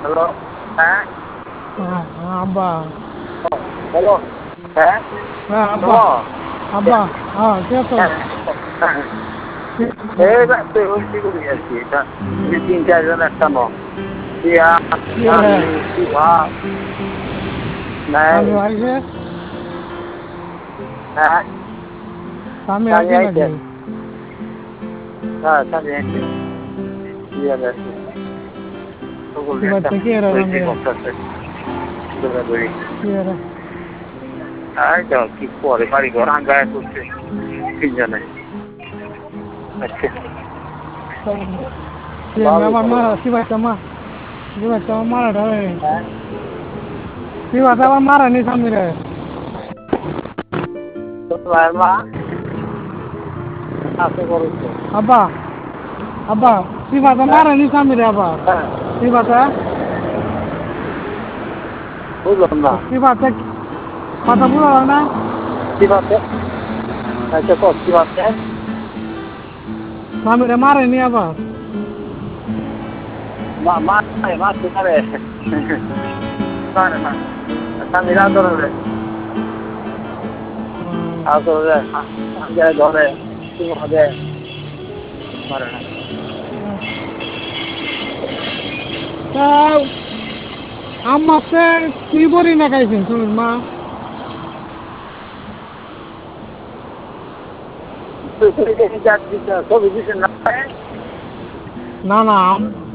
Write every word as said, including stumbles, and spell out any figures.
hello হ্যাঁ হ্যাঁ হ্যাঁ, আব্বা হ্যালো হ্যাঁ হ্যাঁ আব্বা হ্যালো আব্বা হ্যাঁ কে তো এই রাতে হইতে করি আর কি এটা এই তিন চারজন একটা নয় দিয়া আমি শিবা নাই আমি আইছে হ্যাঁ আমি স্বামী আইছে আইছে নাকি হ্যাঁ স্বামী আইছে দিয়া আছে সকল এবার একটা থেকে এরা হয়েছে আমরা করতেছে দৌড়াদৌড়ি কি এরা এই তো কি করে বাড়ি ঘর আঙ্গায় করছে তিনজনে আচ্ছা আমার মারা শিবাইতে মা শিবাইতে আমার মারা ঢালে শিবাইতে আমার মারা নি স্বামী রে তোমার মা আছে করছে আব্বা আব্বা শিবাইতে মারা নি স্বামী রে আবার হ্যাঁ শিবাইতে বুঝলাম না শিবাইতে কথা বুঝলো না কি বাতে আচ্ছা কর কি বাতে স্বামী রে মারে নি আবার মা মা মা তোমারে মানে না স্বামী রাধরে আদরে আগে ধরে তোমাকে মারে না আমাকে কি বলি না খাইছেন শুনুন মা ছবি দিচ্ছেন না না না